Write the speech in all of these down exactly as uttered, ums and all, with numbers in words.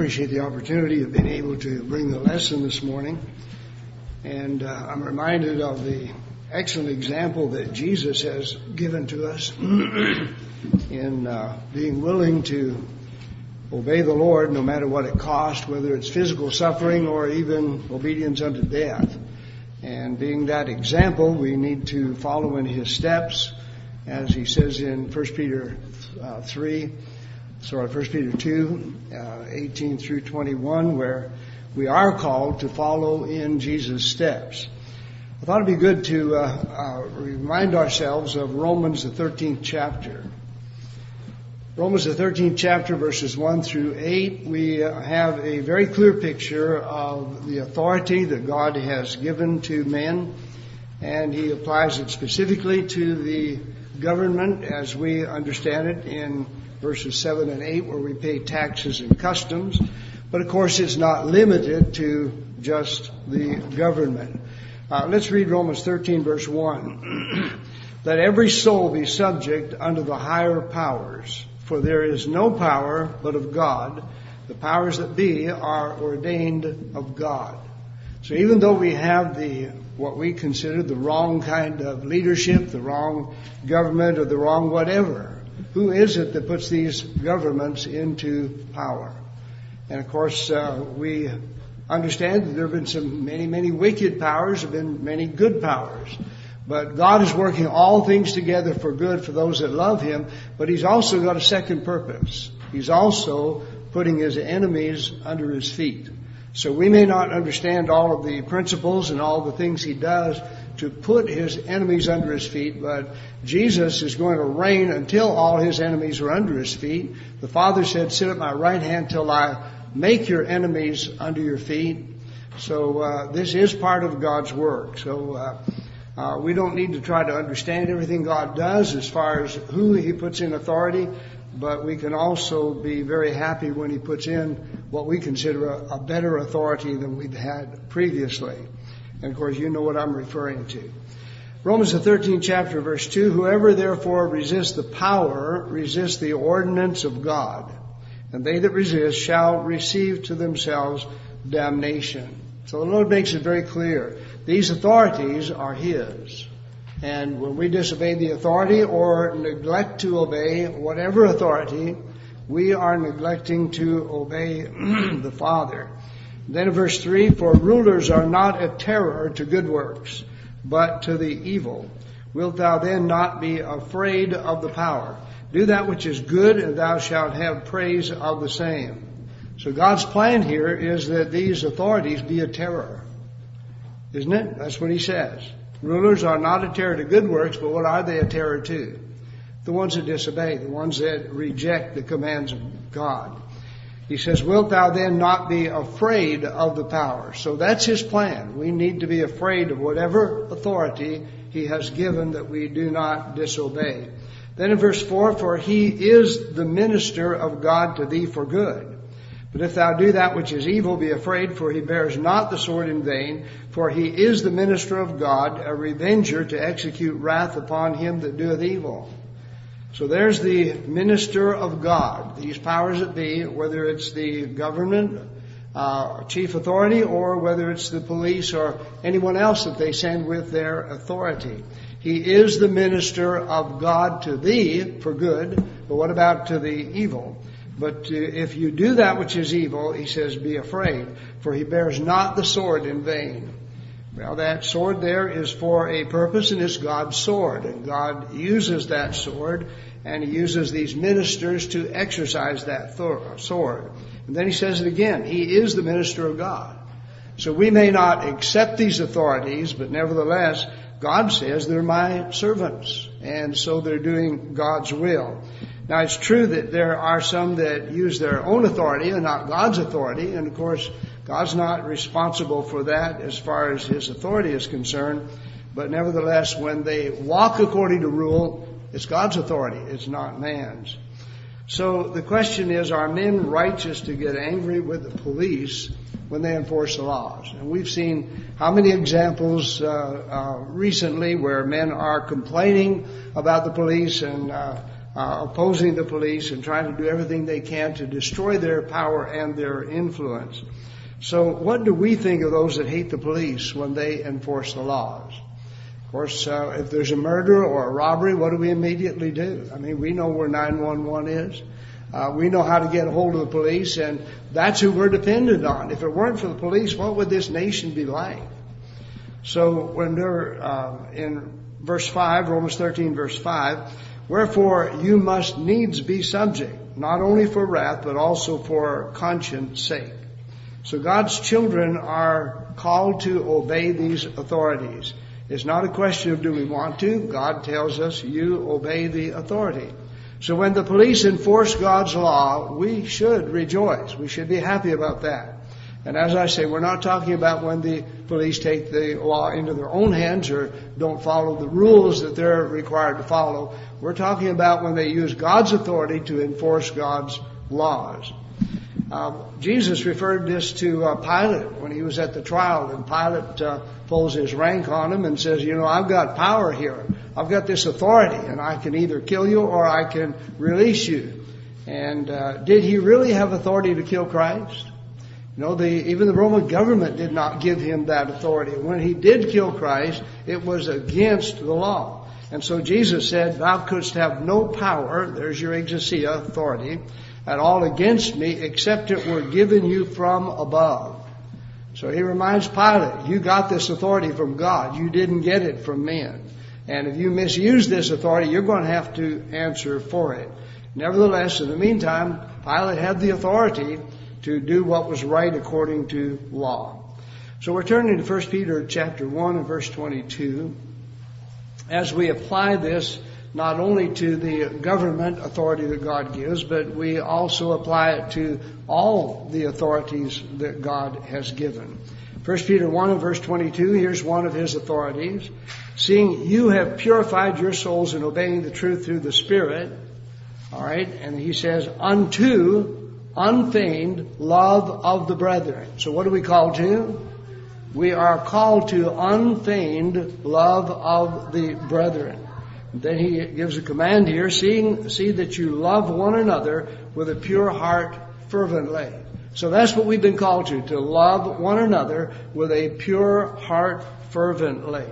appreciate the opportunity of being able to bring the lesson this morning. And uh, I'm reminded of the excellent example that Jesus has given to us in uh, being willing to obey the Lord no matter what it costs, whether it's physical suffering or even obedience unto death. And being that example, we need to follow in his steps, as he says in First Peter uh, three, sorry, First Peter two, uh, eighteen through twenty-one, where we are called to follow in Jesus' steps. I thought it'd be good to uh, uh, remind ourselves of Romans, the thirteenth chapter. Romans, the thirteenth chapter, verses one through eight, we uh, have a very clear picture of the authority that God has given to men, and he applies it specifically to the government as we understand it in verses seven and eight, where we pay taxes and customs. But of course, it's not limited to just the government. Uh, let's read Romans thirteen, verse one. Let every soul be subject unto the higher powers, for there is no power but of God. The powers that be are ordained of God. So even though we have the what we consider the wrong kind of leadership, the wrong government, or the wrong whatever, who is it that puts these governments into power? And of course, uh, we understand that there have been some many, many wicked powers, there have been many good powers. But God is working all things together for good for those that love him, but he's also got a second purpose. He's also putting his enemies under his feet. So we may not understand all of the principles and all the things he does to put his enemies under his feet, but Jesus is going to reign until all his enemies are under his feet. The Father said, sit at my right hand till I make your enemies under your feet. So uh, this is part of God's work. So uh, uh, we don't need to try to understand everything God does as far as who he puts in authority, but we can also be very happy when he puts in what we consider a, a better authority than we've had previously. And of course, you know what I'm referring to. Romans the thirteenth chapter, verse two, whoever therefore resists the power, resists the ordinance of God, and they that resist shall receive to themselves damnation. So the Lord makes it very clear. These authorities are his. And when we disobey the authority or neglect to obey whatever authority, we are neglecting to obey the Father. Then in verse three, for rulers are not a terror to good works, but to the evil. Wilt thou then not be afraid of the power? Do that which is good, and thou shalt have praise of the same. So God's plan here is that these authorities be a terror. Isn't it? That's what he says. Rulers are not a terror to good works, but what are they a terror to? The ones that disobey, the ones that reject the commands of God. He says, wilt thou then not be afraid of the power? So that's his plan. We need to be afraid of whatever authority he has given, that we do not disobey. Then in verse four, for he is the minister of God to thee for good. But if thou do that which is evil, be afraid, for he bears not the sword in vain, for he is the minister of God, a revenger to execute wrath upon him that doeth evil. So there's the minister of God, these powers that be, whether it's the government, uh, chief authority, or whether it's the police or anyone else that they send with their authority. He is the minister of God to thee for good, but what about to the evil? But if you do that which is evil, he says, be afraid, for he bears not the sword in vain. Well, that sword there is for a purpose, and it's God's sword. And God uses that sword, and he uses these ministers to exercise that sword. And then he says it again, he is the minister of God. So we may not accept these authorities, but nevertheless, God says they're my servants, and so they're doing God's will. Now, it's true that there are some that use their own authority and not God's authority. And, of course, God's not responsible for that as far as his authority is concerned. But nevertheless, when they walk according to rule, it's God's authority. It's not man's. So the question is, are men righteous to get angry with the police when they enforce the laws? And we've seen how many examples uh, uh, recently where men are complaining about the police and uh uh, opposing the police and trying to do everything they can to destroy their power and their influence. So what do we think of those that hate the police when they enforce the laws? Of course, uh, if there's a murder or a robbery, what do we immediately do? I mean, we know where nine one one is. Uh, we know how to get a hold of the police, and that's who we're dependent on. If it weren't for the police, what would this nation be like? So when they're uh, in verse five, Romans thirteen, verse five, wherefore you must needs be subject, not only for wrath, but also for conscience sake. So God's children are called to obey these authorities. It's not a question of do we want to. God tells us you obey the authority. So when the police enforce God's law, we should rejoice. We should be happy about that. And as I say, we're not talking about when the police take the law into their own hands or don't follow the rules that they're required to follow. We're talking about when they use God's authority to enforce God's laws. Uh, Jesus referred this to uh, Pilate when he was at the trial, and Pilate uh, pulls his rank on him and says, you know, I've got power here. I've got this authority, and I can either kill you or I can release you. And uh, did he really have authority to kill Christ? You know, the, even the Roman government did not give him that authority. When he did kill Christ, it was against the law. And so Jesus said, thou couldst have no power, there's your exousia, authority, at all against me, except it were given you from above. So he reminds Pilate, you got this authority from God. You didn't get it from men. And if you misuse this authority, you're going to have to answer for it. Nevertheless, in the meantime, Pilate had the authority to do what was right according to law. So we're turning to First Peter chapter one and verse twenty-two. As we apply this not only to the government authority that God gives, but we also apply it to all the authorities that God has given. First Peter one and verse twenty-two, here's one of his authorities. Seeing you have purified your souls in obeying the truth through the Spirit. All right, and he says, unto unfeigned love of the brethren. So what are we called to? We are called to unfeigned love of the brethren. Then he gives a command here, seeing, see that you love one another with a pure heart fervently. So that's what we've been called to, to love one another with a pure heart fervently.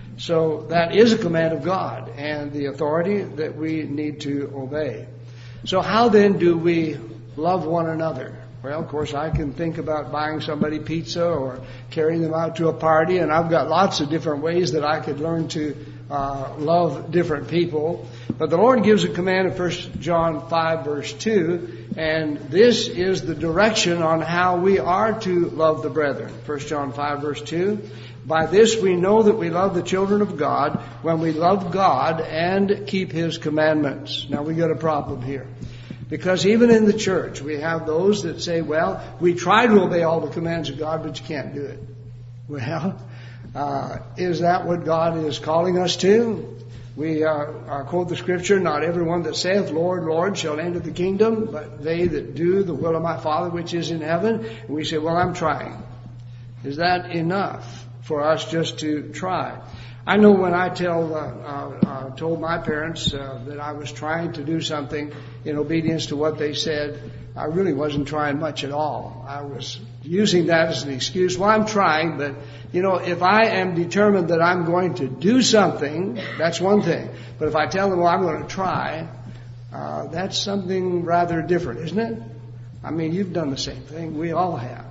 So that is a command of God and the authority that we need to obey. So how then do we love one another? Well, of course, I can think about buying somebody pizza or carrying them out to a party, and I've got lots of different ways that I could learn to uh, love different people. But the Lord gives a command in First John five, verse two, and this is the direction on how we are to love the brethren. First John five, verse two, by this we know that we love the children of God, when we love God and keep His commandments. Now, we got a problem here. Because even in the church, we have those that say, well, we try to obey all the commands of God, but you can't do it. Well, uh, is that what God is calling us to? We uh, uh, quote the scripture, not everyone that saith, Lord, Lord, shall enter the kingdom, but they that do the will of my Father which is in heaven. And we say, well, I'm trying. Is that enough for us just to try? I know when I tell, uh, uh, uh, told my parents uh, that I was trying to do something in obedience to what they said, I really wasn't trying much at all. I was using that as an excuse. Well, I'm trying, but, you know, if I am determined that I'm going to do something, that's one thing. But if I tell them, well, I'm going to try, uh, that's something rather different, isn't it? I mean, you've done the same thing. We all have.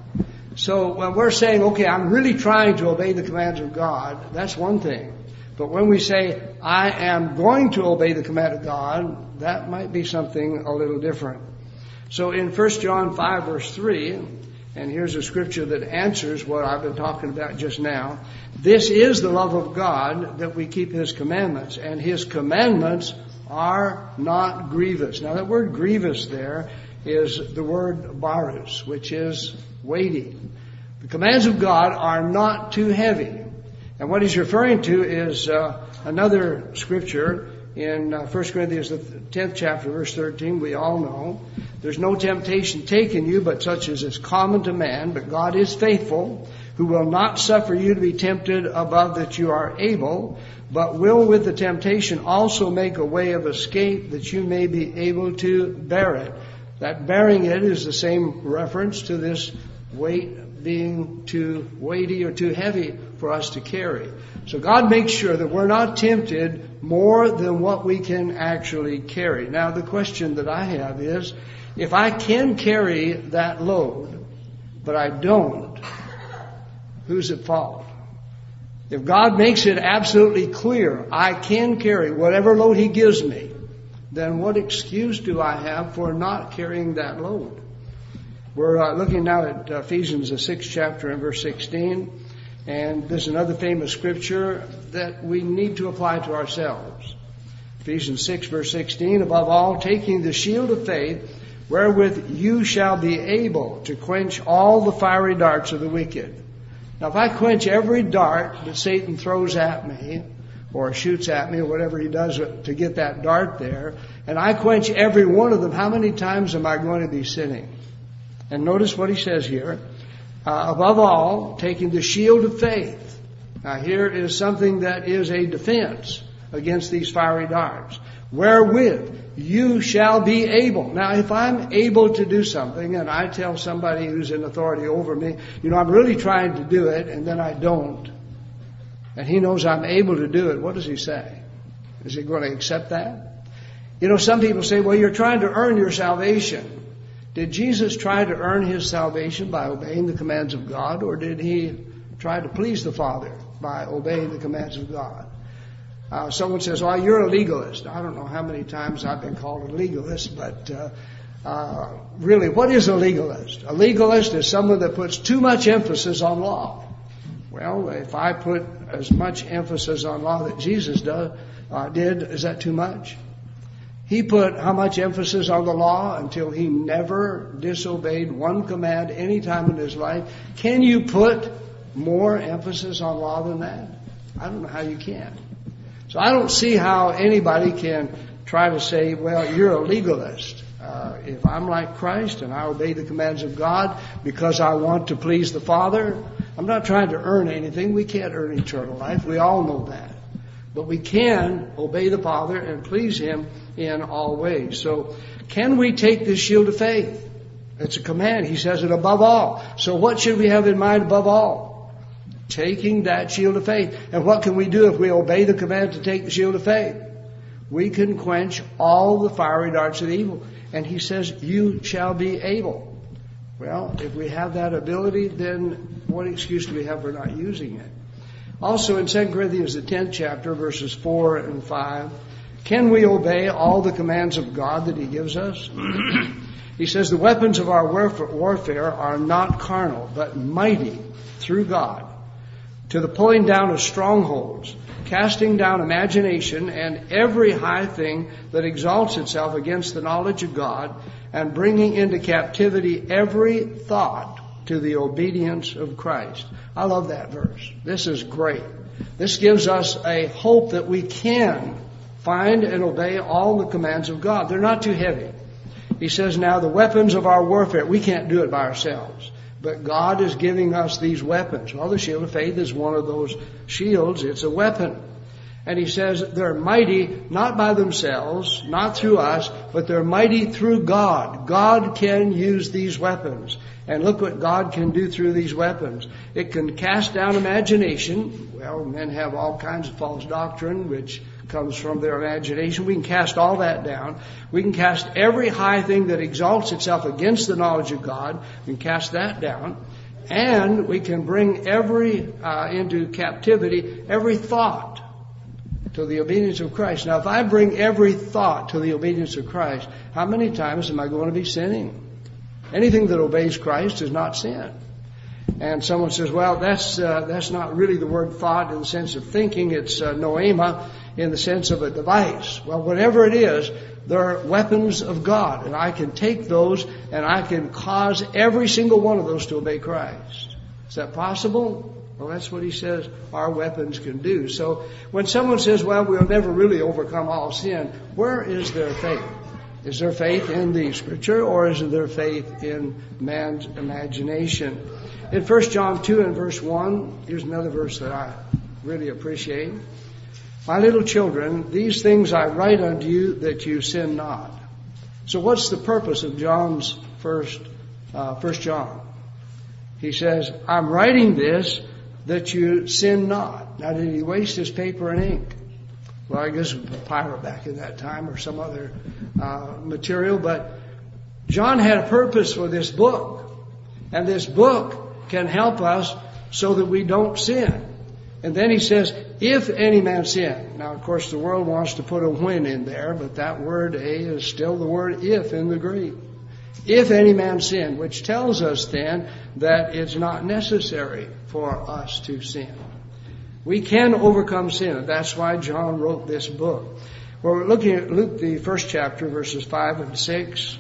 So when we're saying, okay, I'm really trying to obey the commands of God, that's one thing. But when we say, I am going to obey the command of God, that might be something a little different. So in First John five, verse three, and here's a scripture that answers what I've been talking about just now. This is the love of God, that we keep His commandments, and His commandments are not grievous. Now that word grievous there is the word baris, which is weighty. The commands of God are not too heavy. And what he's referring to is uh, another scripture in uh, First Corinthians, the tenth chapter, verse thirteen. We all know, there's no temptation taken you, but such as is common to man. But God is faithful, who will not suffer you to be tempted above that you are able, but will with the temptation also make a way of escape that you may be able to bear it. That bearing it is the same reference to this weight being too weighty or too heavy for us to carry. So God makes sure that we're not tempted more than what we can actually carry. Now the question that I have is, if I can carry that load, but I don't, who's at fault? If God makes it absolutely clear I can carry whatever load He gives me, then what excuse do I have for not carrying that load? We're uh, looking now at Ephesians, the sixth chapter and verse sixteen. And there's another famous scripture that we need to apply to ourselves. Ephesians six, verse sixteen, above all, taking the shield of faith, wherewith you shall be able to quench all the fiery darts of the wicked. Now, if I quench every dart that Satan throws at me, or shoots at me, or whatever he does to get that dart there, and I quench every one of them, how many times am I going to be sinning? And notice what he says here. Uh, above all, taking the shield of faith. Now, here is something that is a defense against these fiery darts. Wherewith you shall be able. Now, if I'm able to do something and I tell somebody who's in authority over me, you know, I'm really trying to do it, and then I don't, and he knows I'm able to do it, what does he say? Is he going to accept that? You know, some people say, well, you're trying to earn your salvation. Did Jesus try to earn His salvation by obeying the commands of God, or did He try to please the Father by obeying the commands of God? Uh, someone says, well, you're a legalist. I don't know how many times I've been called a legalist, but uh, uh, really, what is a legalist? A legalist is someone that puts too much emphasis on law. Well, if I put as much emphasis on law that Jesus does, uh, did, is that too much? He put how much emphasis on the law until He never disobeyed one command any time in His life. Can you put more emphasis on law than that? I don't know how you can. So I don't see how anybody can try to say, well, you're a legalist. Uh, if I'm like Christ and I obey the commands of God because I want to please the Father, I'm not trying to earn anything. We can't earn eternal life. We all know that. But we can obey the Father and please Him in all ways. So can we take this shield of faith? It's a command. He says it above all. So what should we have in mind above all? Taking that shield of faith. And what can we do if we obey the command to take the shield of faith? We can quench all the fiery darts of evil. And He says, you shall be able. Well, if we have that ability, then what excuse do we have for not using it? Also in Second Corinthians, the tenth chapter, verses four and five, can we obey all the commands of God that He gives us? He says, the weapons of our warfare are not carnal, but mighty through God, to the pulling down of strongholds, casting down imagination and every high thing that exalts itself against the knowledge of God, and bringing into captivity every thought to the obedience of Christ. I love that verse. This is great. This gives us a hope that we can find and obey all the commands of God. They're not too heavy. He says now the weapons of our warfare, we can't do it by ourselves. But God is giving us these weapons. Well, the shield of faith is one of those shields. It's a weapon. And He says they're mighty, not by themselves, not through us, but they're mighty through God. God can use these weapons. And look what God can do through these weapons. It can cast down imagination. Well, men have all kinds of false doctrine, which comes from their imagination. We can cast all that down. We can cast every high thing that exalts itself against the knowledge of God. We can cast that down. And we can bring every, uh, into captivity, every thought to the obedience of Christ. Now, if I bring every thought to the obedience of Christ, how many times am I going to be sinning? Anything that obeys Christ is not sin. And someone says, well, that's uh, that's not really the word thought in the sense of thinking. It's uh, noema in the sense of a device. Well, whatever it is, they're weapons of God. And I can take those and I can cause every single one of those to obey Christ. Is that possible? Well, that's what He says our weapons can do. So when someone says, well, we'll never really overcome all sin, where is their faith? Is there faith in the Scripture, or is there faith in man's imagination? In First John two and verse one, here's another verse that I really appreciate. My little children, these things I write unto you that you sin not. So what's the purpose of John's first, uh, First John? He says, I'm writing this that you sin not. Now, did he waste his paper and ink? Well, I guess it was papyrus back in that time or some other uh, material. But John had a purpose for this book. And this book can help us so that we don't sin. And then he says, if any man sin. Now, of course, the world wants to put a when in there, but that word a is still the word if in the Greek. If any man sin, which tells us then that it's not necessary for us to sin. We can overcome sin, and that's why John wrote this book. Well, we're looking at Luke, the first chapter, verses five and six.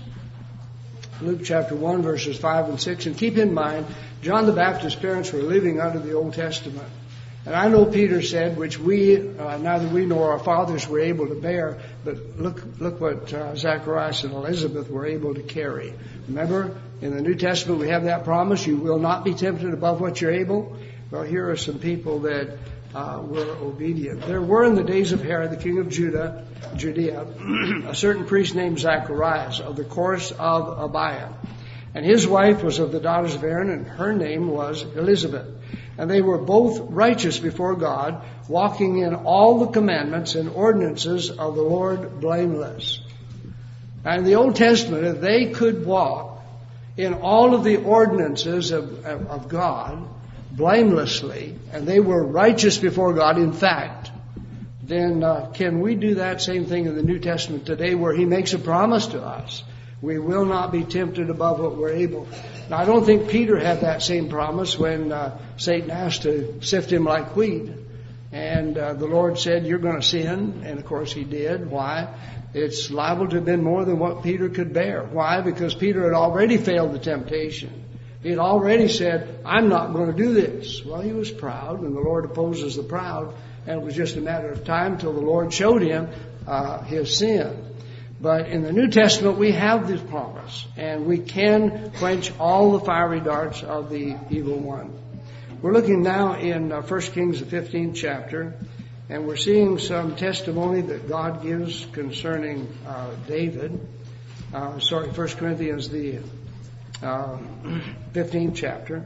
Luke chapter one, verses five and six. And keep in mind, John the Baptist's parents were living under the Old Testament. And I know Peter said, which we, uh, neither we nor our fathers were able to bear, but look look what uh, Zacharias and Elizabeth were able to carry. Remember, in the New Testament we have that promise, you will not be tempted above what you're able. Well, here are some people that uh, were obedient. There were in the days of Herod, the king of Judah, Judea, a certain priest named Zacharias of the course of Abiah. And his wife was of the daughters of Aaron, and her name was Elizabeth. And they were both righteous before God, walking in all the commandments and ordinances of the Lord blameless. And in the Old Testament, if they could walk in all of the ordinances of, of, of God blamelessly, and they were righteous before God, in fact, then uh, can we do that same thing in the New Testament today where he makes a promise to us? We will not be tempted above what we're able. Now, I don't think Peter had that same promise when uh, Satan asked to sift him like wheat. And uh, the Lord said, you're going to sin. And, of course, he did. Why? It's liable to have been more than what Peter could bear. Why? Because Peter had already failed the temptation. He had already said, I'm not going to do this. Well, he was proud, and the Lord opposes the proud. And it was just a matter of time till the Lord showed him uh, his sin. But in the New Testament, we have this promise, and we can quench all the fiery darts of the evil one. We're looking now in uh, First Kings, the fifteenth chapter, and we're seeing some testimony that God gives concerning uh, David. Uh, sorry, First Corinthians, the uh, fifteenth chapter.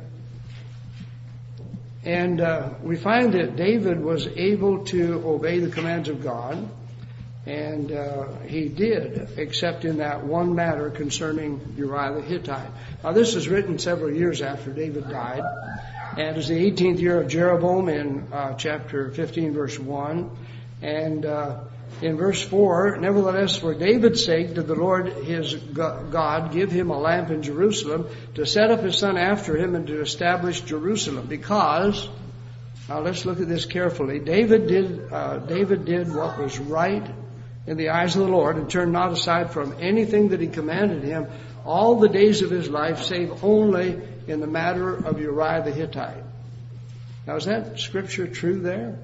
And uh, we find that David was able to obey the commands of God. And uh, he did, except in that one matter concerning Uriah the Hittite. Now, this is written several years after David died. And it's the eighteenth year of Jeroboam in uh, chapter fifteen, verse one. And uh, in verse four, nevertheless, for David's sake did the Lord his God give him a lamp in Jerusalem to set up his son after him and to establish Jerusalem. Because, now let's look at this carefully, David did, uh, David did what was right in the eyes of the Lord, and turned not aside from anything that he commanded him all the days of his life, save only in the matter of Uriah the Hittite. Now, is that scripture true there?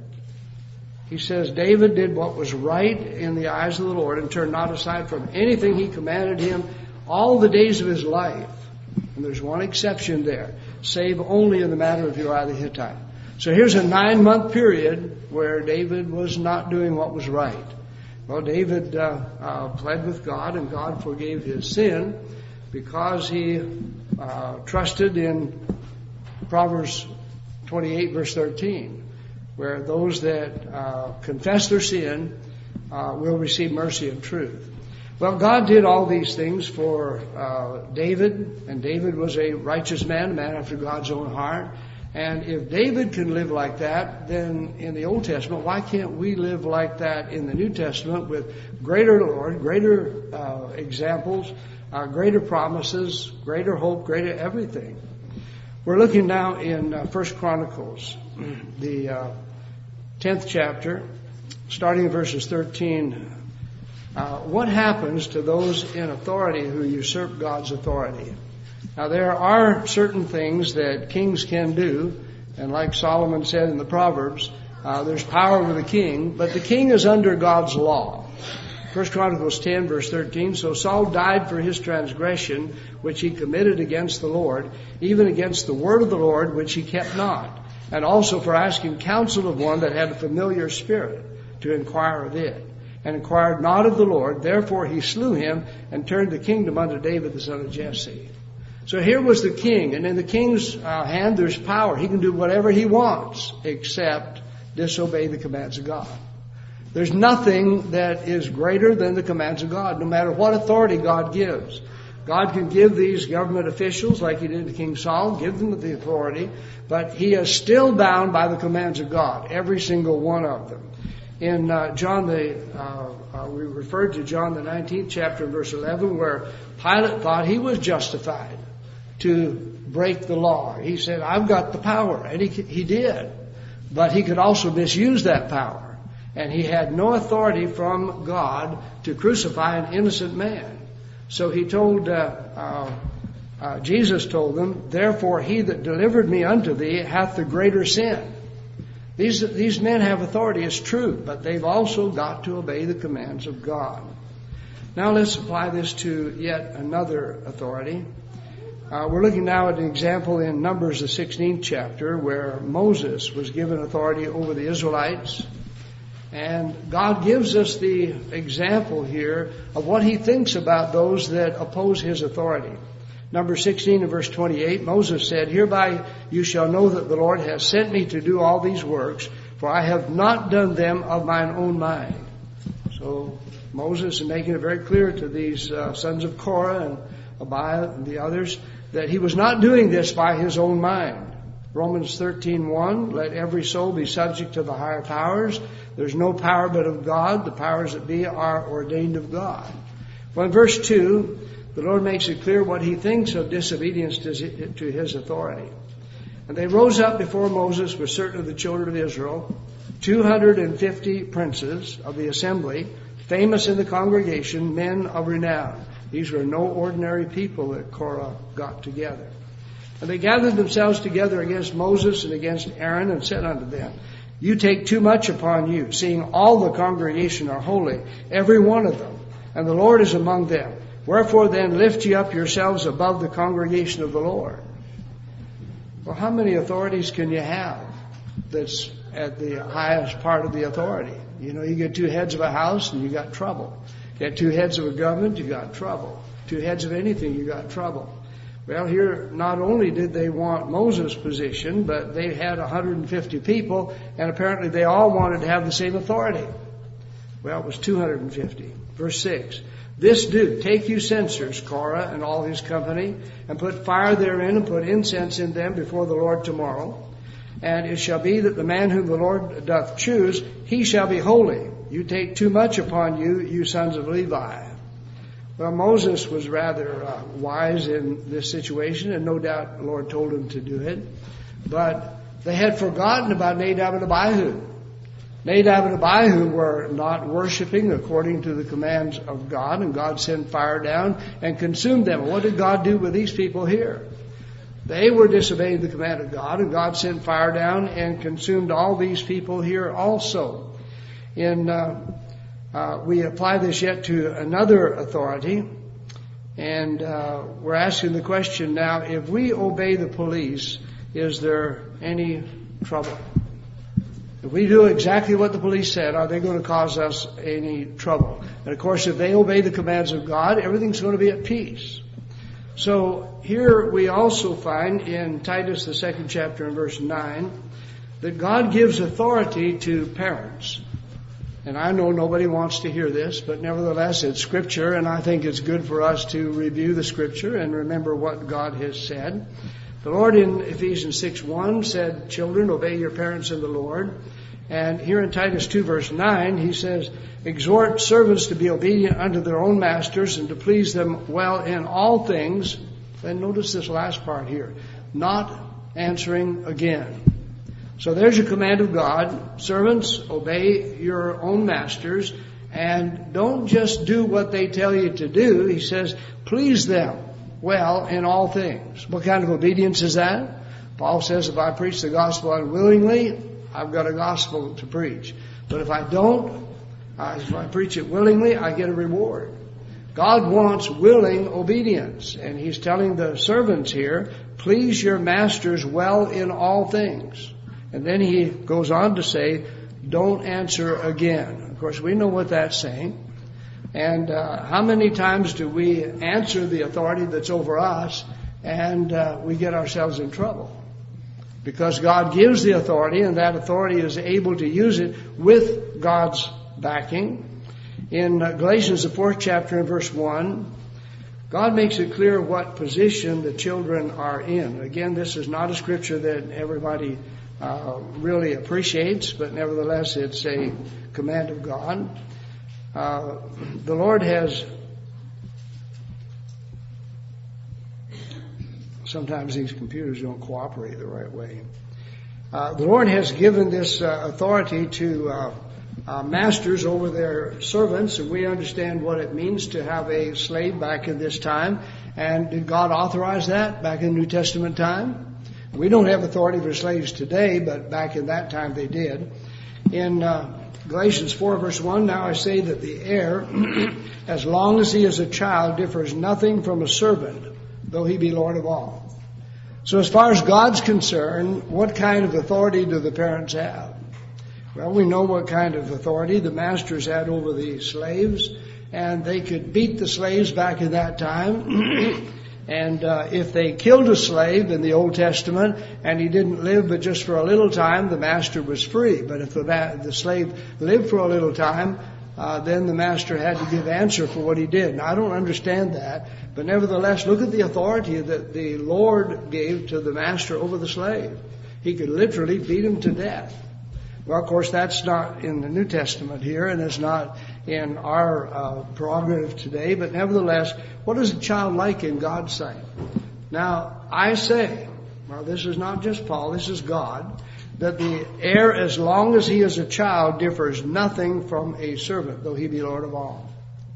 He says, David did what was right in the eyes of the Lord, and turned not aside from anything he commanded him all the days of his life. And there's one exception there, save only in the matter of Uriah the Hittite. So here's a nine-month period where David was not doing what was right. Well, David uh, uh, pled with God, and God forgave his sin because he uh, trusted in Proverbs twenty-eight, verse thirteen, where those that uh, confess their sin uh, will receive mercy and truth. Well, God did all these things for uh, David, and David was a righteous man, a man after God's own heart. And if David can live like that, then in the Old Testament, why can't we live like that in the New Testament with greater Lord, greater uh, examples, uh, greater promises, greater hope, greater everything? We're looking now in uh, First Chronicles, the uh, tenth chapter, starting in verses thirteen. Uh, what happens to those in authority who usurp God's authority? Now, there are certain things that kings can do, and like Solomon said in the Proverbs, uh, there's power with the king, but the king is under God's law. First Chronicles ten, verse thirteen, so Saul died for his transgression, which he committed against the Lord, even against the word of the Lord, which he kept not, and also for asking counsel of one that had a familiar spirit, to inquire of it, and inquired not of the Lord. Therefore he slew him, and turned the kingdom unto David the son of Jesse. So here was the king, and in the king's uh, hand there's power. He can do whatever he wants, except disobey the commands of God. There's nothing that is greater than the commands of God, no matter what authority God gives. God can give these government officials, like he did to King Saul, give them the authority, but he is still bound by the commands of God, every single one of them. In uh, John the, uh, uh, we referred to John the nineteenth chapter, verse eleven, where Pilate thought he was justified to break the law. He said, I've got the power, and he he did, but he could also misuse that power, and he had no authority from God to crucify an innocent man. So he told, uh, uh, uh, Jesus told them, therefore he that delivered me unto thee hath the greater sin. These, these men have authority, it's true, but they've also got to obey the commands of God. Now let's apply this to yet another authority. Uh, we're looking now at an example in Numbers, the sixteenth chapter, where Moses was given authority over the Israelites. And God gives us the example here of what he thinks about those that oppose his authority. Numbers sixteen and verse twenty-eight, Moses said, hereby you shall know that the Lord has sent me to do all these works, for I have not done them of mine own mind. So Moses is making it very clear to these uh, sons of Korah and Abiah and the others that he was not doing this by his own mind. Romans thirteen one, let every soul be subject to the higher powers. There's no power but of God. The powers that be are ordained of God. Well, in verse two, the Lord makes it clear what he thinks of disobedience to his authority. And they rose up before Moses with certain of the children of Israel, two hundred fifty princes of the assembly, famous in the congregation, men of renown. These were no ordinary people that Korah got together. And they gathered themselves together against Moses and against Aaron and said unto them, you take too much upon you, seeing all the congregation are holy, every one of them, and the Lord is among them. Wherefore then lift ye up yourselves above the congregation of the Lord. Well, how many authorities can you have that's at the highest part of the authority? You know, you get two heads of a house and you got trouble. You get two heads of a government, you got trouble. Two heads of anything, you got trouble. Well, here, not only did they want Moses' position, but they had one hundred fifty people, and apparently they all wanted to have the same authority. Well, it was two hundred fifty. Verse six, this do, take you censers, Korah and all his company, and put fire therein, and put incense in them before the Lord tomorrow. And it shall be that the man whom the Lord doth choose, he shall be holy. You take too much upon you, you sons of Levi. Well, Moses was rather uh, wise in this situation, and no doubt the Lord told him to do it. But they had forgotten about Nadab and Abihu. Nadab and Abihu were not worshiping according to the commands of God, and God sent fire down and consumed them. What did God do with these people here? They were disobeying the command of God, and God sent fire down and consumed all these people here also. In uh, uh, we apply this yet to another authority, and uh, we're asking the question now, if we obey the police, is there any trouble? If we do exactly what the police said, are they going to cause us any trouble? And of course, if they obey the commands of God, everything's going to be at peace. So here we also find in Titus, the second chapter and verse nine, that God gives authority to parents. And I know nobody wants to hear this, but nevertheless it's Scripture, and I think it's good for us to review the Scripture and remember what God has said. The Lord in Ephesians six one said, children, obey your parents in the Lord. And here in Titus two verse nine, he says, exhort servants to be obedient unto their own masters and to please them well in all things. And notice this last part here, not answering again. So there's a command of God. Servants, obey your own masters, and don't just do what they tell you to do. He says, please them well in all things. What kind of obedience is that? Paul says, if I preach the gospel unwillingly, I've got a gospel to preach. But if I don't, Uh, if I preach it willingly, I get a reward. God wants willing obedience. And he's telling the servants here, please your masters well in all things. And then he goes on to say, don't answer again. Of course, we know what that's saying. And uh, how many times do we answer the authority that's over us and uh, we get ourselves in trouble? Because God gives the authority, and that authority is able to use it with God's backing. In uh, Galatians, the fourth chapter and verse one, God makes it clear what position the children are in. Again, this is not a scripture that everybody uh, really appreciates, but nevertheless it's a command of God. Uh, the Lord has, sometimes these computers don't cooperate the right way. Uh, the Lord has given this uh, authority to uh, uh, masters over their servants, and we understand what it means to have a slave back in this time. And did God authorize that back in New Testament time? We don't have authority for slaves today, but back in that time they did. In uh, Galatians four verse one, now I say that the heir, as long as he is a child, differs nothing from a servant, though he be Lord of all. So as far as God's concerned, what kind of authority do the parents have? Well, we know what kind of authority the masters had over the slaves, and they could beat the slaves back in that time. And uh, if they killed a slave in the Old Testament and he didn't live but just for a little time, the master was free. But if the, the slave lived for a little time, uh, then the master had to give answer for what he did. Now, I don't understand that, but nevertheless, look at the authority that the Lord gave to the master over the slave. He could literally beat him to death. Well, of course, that's not in the New Testament here, and it's not in our uh, prerogative today, but nevertheless, what is a child like in God's sight? Now, I say, well, this is not just Paul, this is God, that the heir, as long as he is a child, differs nothing from a servant, though he be Lord of all.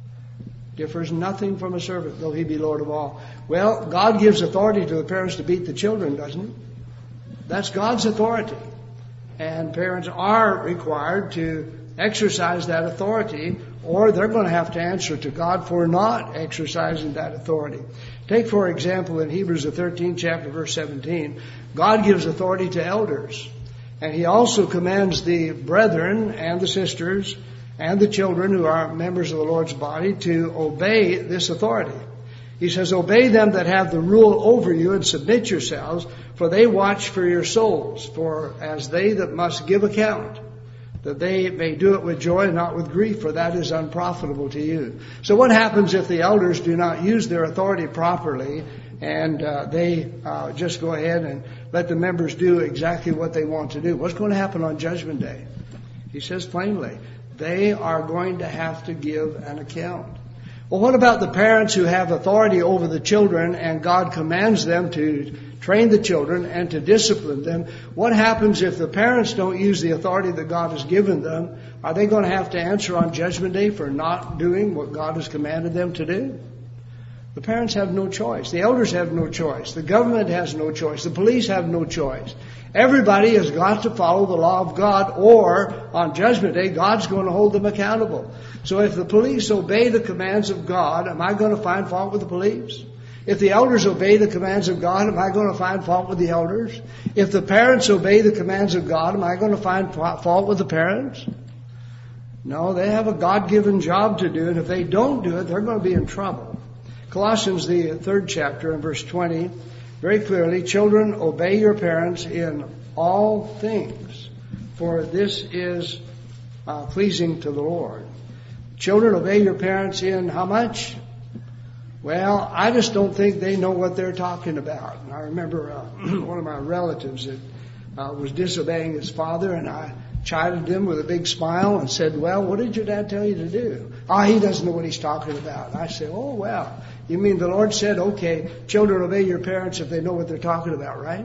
Differs nothing from a servant, though he be Lord of all. Well, God gives authority to the parents to beat the children, doesn't he? That's God's authority. And parents are required to exercise that authority, or they're going to have to answer to God for not exercising that authority. Take, for example, in Hebrews the thirteenth chapter, verse seventeen, God gives authority to elders. And he also commands the brethren and the sisters and the children who are members of the Lord's body to obey this authority. He says, obey them that have the rule over you and submit yourselves, for they watch for your souls, for as they that must give account, that they may do it with joy and not with grief, for that is unprofitable to you. So what happens if the elders do not use their authority properly and uh, they uh, just go ahead and let the members do exactly what they want to do? What's going to happen on Judgment Day? He says plainly, they are going to have to give an account. Well, what about the parents who have authority over the children and God commands them to train the children and to discipline them? What happens if the parents don't use the authority that God has given them? Are they going to have to answer on Judgment Day for not doing what God has commanded them to do? The parents have no choice. The elders have no choice. The government has no choice. The police have no choice. Everybody has got to follow the law of God, or on Judgment Day, God's going to hold them accountable. So if the police obey the commands of God, am I going to find fault with the police? If the elders obey the commands of God, am I going to find fault with the elders? If the parents obey the commands of God, am I going to find fault with the parents? No, they have a God-given job to do, and if they don't do it, they're going to be in trouble. Colossians, the third chapter, and verse twenty, very clearly, children, obey your parents in all things, for this is uh, pleasing to the Lord. Children, obey your parents in how much? Well, I just don't think they know what they're talking about. And I remember uh, one of my relatives that uh, was disobeying his father, and I chided him with a big smile and said, well, what did your dad tell you to do? Ah, oh, he doesn't know what he's talking about. I said, oh, well, you mean the Lord said, okay, children, obey your parents if they know what they're talking about, right?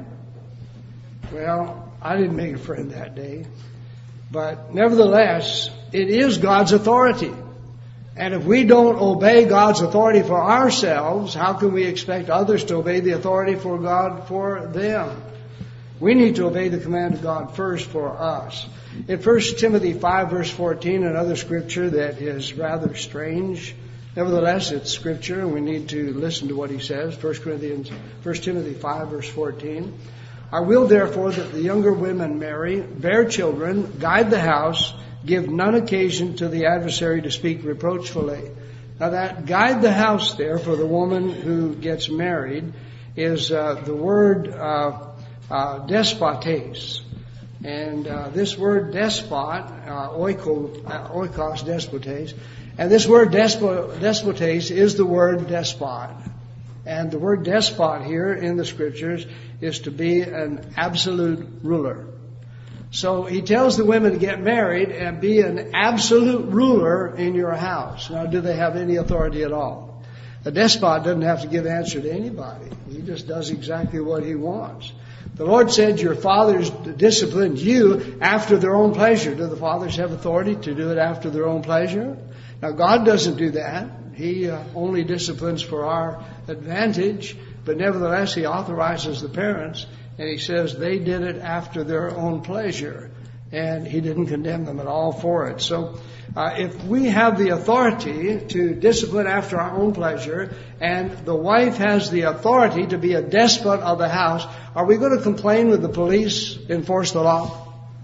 Well, I didn't make a friend that day. But nevertheless, it is God's authority. And if we don't obey God's authority for ourselves, how can we expect others to obey the authority for God for them? We need to obey the command of God first for us. In First Timothy five, verse fourteen, another scripture that is rather strange. Nevertheless, it's scripture, and we need to listen to what he says. First Corinthians, First Timothy five, verse fourteen. I will therefore that the younger women marry, bear children, guide the house, give none occasion to the adversary to speak reproachfully. Now that guide the house there for the woman who gets married is uh, the word uh, uh, despotes. And uh, this word despot, uh, oiko, uh, oikos despotes, and this word despo, despotes is the word despot. And the word despot here in the scriptures is to be an absolute ruler. So he tells the women to get married and be an absolute ruler in your house. Now, do they have any authority at all? A despot doesn't have to give answer to anybody. He just does exactly what he wants. The Lord said your fathers disciplined you after their own pleasure. Do the fathers have authority to do it after their own pleasure? Now, God doesn't do that. He uh, only disciplines for our advantage, but nevertheless, he authorizes the parents, and he says they did it after their own pleasure, and he didn't condemn them at all for it. So uh, if we have the authority to discipline after our own pleasure, and the wife has the authority to be a despot of the house, are we going to complain when the police enforce the law?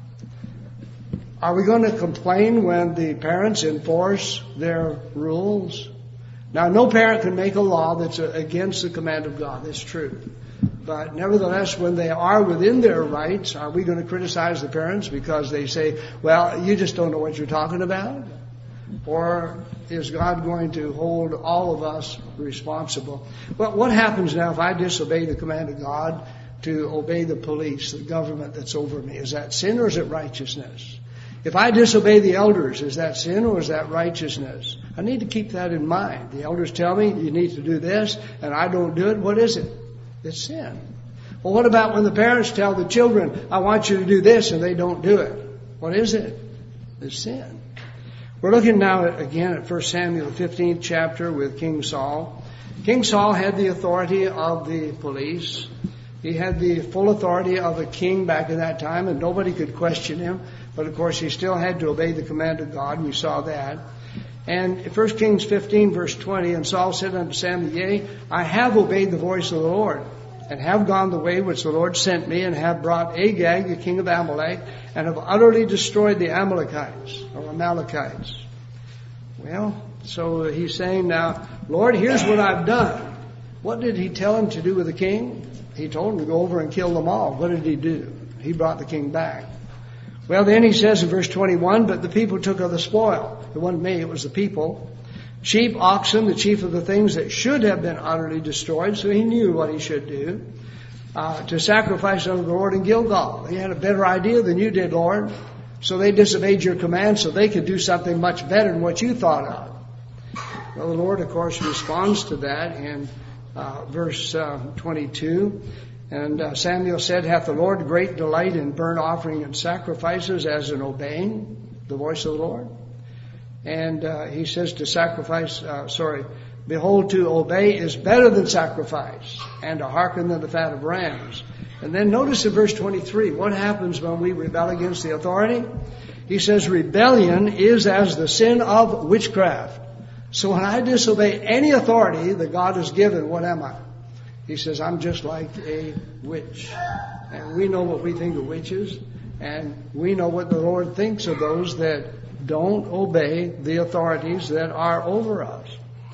Are we going to complain when the parents enforce their rules? Now, no parent can make a law that's against the command of God. That's true. But nevertheless, when they are within their rights, are we going to criticize the parents because they say, well, you just don't know what you're talking about? Or is God going to hold all of us responsible? Well, what happens now if I disobey the command of God to obey the police, the government that's over me? Is that sin or is it righteousness? If I disobey the elders, is that sin or is that righteousness? I need to keep that in mind. The elders tell me you need to do this, and I don't do it. What is it? It's sin. Well, what about when the parents tell the children, I want you to do this, and they don't do it? What is it? It's sin. We're looking now at, again at First Samuel, the fifteenth chapter with King Saul. King Saul had the authority of the police. He had the full authority of a king back in that time, and nobody could question him. But of course, he still had to obey the command of God. We saw that. And First Kings fifteen, verse twenty, and Saul said unto Samuel, Yea, I have obeyed the voice of the Lord, and have gone the way which the Lord sent me, and have brought Agag, the king of Amalek, and have utterly destroyed the Amalekites, or Amalekites. Well, so he's saying now, Lord, here's what I've done. What did he tell him to do with the king? He told him to go over and kill them all. What did he do? He brought the king back. Well, then he says in verse twenty-one, but the people took of the spoil. It wasn't me, it was the people. Sheep, oxen, the chief of the things that should have been utterly destroyed. So he knew what he should do. Uh, to sacrifice unto the Lord in Gilgal. He had a better idea than you did, Lord. So they disobeyed your command so they could do something much better than what you thought of. Well, the Lord, of course, responds to that in uh, verse uh, twenty-two. And uh, Samuel said, hath the Lord great delight in burnt offering and sacrifices as in obeying the voice of the Lord? And uh, he says to sacrifice, uh, sorry, behold, to obey is better than sacrifice, and to hearken than the fat of rams. And then notice in verse twenty-three, what happens when we rebel against the authority? He says, rebellion is as the sin of witchcraft. So when I disobey any authority that God has given, what am I? He says, I'm just like a witch. And we know what we think of witches. And we know what the Lord thinks of those that don't obey the authorities that are over us.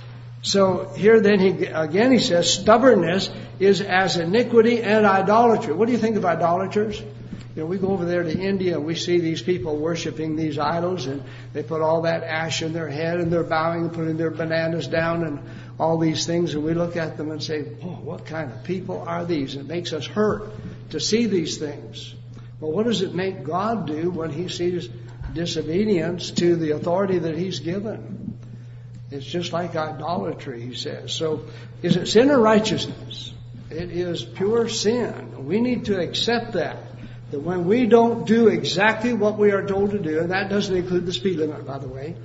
So here then, he again he says, stubbornness is as iniquity and idolatry. What do you think of idolaters? You know, we go over there to India and we see these people worshiping these idols, and they put all that ash in their head and they're bowing and putting their bananas down and all these things, and we look at them and say, oh, what kind of people are these? It makes us hurt to see these things. Well, what does it make God do when he sees disobedience to the authority that he's given? It's just like idolatry, he says. So is it sin or righteousness? It is pure sin. We need to accept that. That when we don't do exactly what we are told to do, and that doesn't include the speed limit, by the way.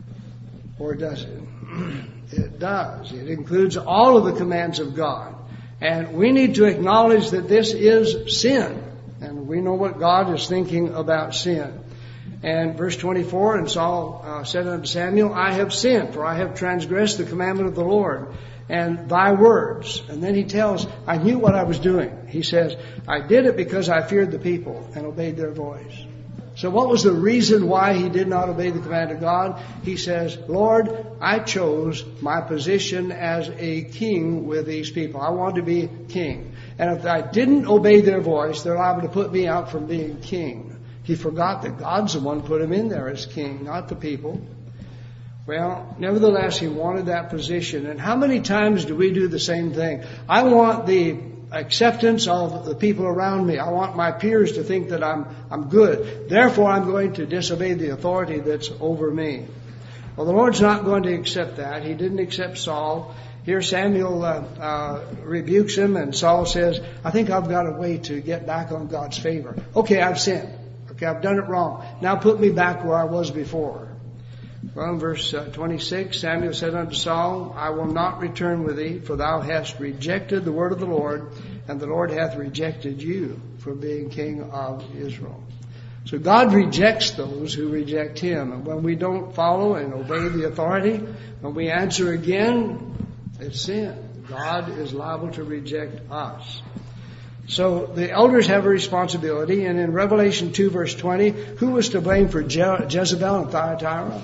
Or does it? It does. It includes all of the commands of God. And we need to acknowledge that this is sin. And we know what God is thinking about sin. And verse twenty-four, and Saul uh, said unto Samuel, I have sinned, for I have transgressed the commandment of the Lord and thy words. And then he tells, I knew what I was doing. He says, I did it because I feared the people and obeyed their voice. So what was the reason why he did not obey the command of God? He says, Lord, I chose my position as a king with these people. I wanted to be king. And if I didn't obey their voice, they're liable to put me out from being king. He forgot that God's the one who put him in there as king, not the people. Well, nevertheless, he wanted that position. And how many times do we do the same thing? I want the acceptance of the people around me. I want my peers to think that I'm I'm good. Therefore, I'm going to disobey the authority that's over me. Well, the Lord's not going to accept that. He didn't accept Saul. Here Samuel uh, uh, rebukes him, and Saul says, I think I've got a way to get back on God's favor. Okay, I've sinned. Okay, I've done it wrong. Now put me back where I was before. Well, in verse uh, twenty-six, Samuel said unto Saul, I will not return with thee, for thou hast rejected the word of the Lord, and the Lord hath rejected you from being king of Israel. So God rejects those who reject him. And when we don't follow and obey the authority, when we answer again, it's sin. God is liable to reject us. So the elders have a responsibility. And in Revelation two, verse twenty, who was to blame for Je- Jezebel and Thyatira?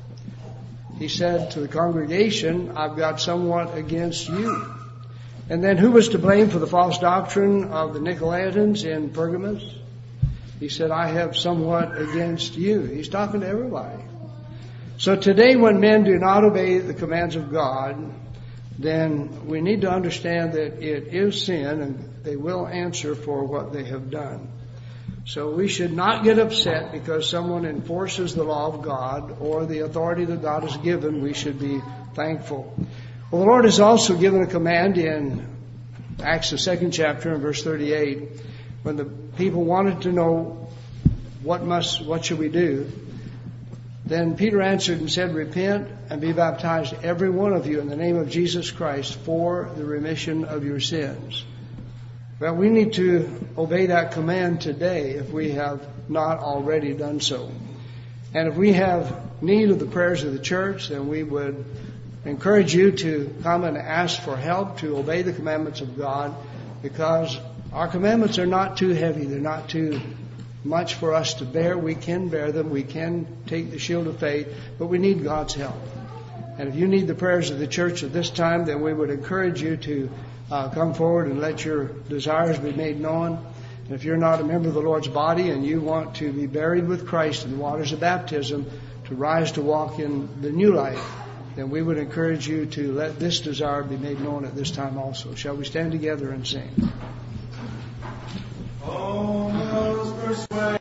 He said to the congregation, I've got somewhat against you. And then who was to blame for the false doctrine of the Nicolaitans in Pergamos? He said, I have somewhat against you. He's talking to everybody. So today when men do not obey the commands of God, then we need to understand that it is sin and they will answer for what they have done. So we should not get upset because someone enforces the law of God or the authority that God has given. We should be thankful. Well, the Lord has also given a command in Acts, the second chapter, in verse thirty-eight, when the people wanted to know what must, what should we do. Then Peter answered and said, repent and be baptized, every one of you, in the name of Jesus Christ for the remission of your sins. Well, we need to obey that command today if we have not already done so. And if we have need of the prayers of the church, then we would encourage you to come and ask for help to obey the commandments of God, because our commandments are not too heavy. They're not too much for us to bear. We can bear them. We can take the shield of faith, but we need God's help. And if you need the prayers of the church at this time, then we would encourage you to Uh, come forward and let your desires be made known. And if you're not a member of the Lord's body and you want to be buried with Christ in the waters of baptism to rise to walk in the new life, then we would encourage you to let this desire be made known at this time also. Shall we stand together and sing? Oh,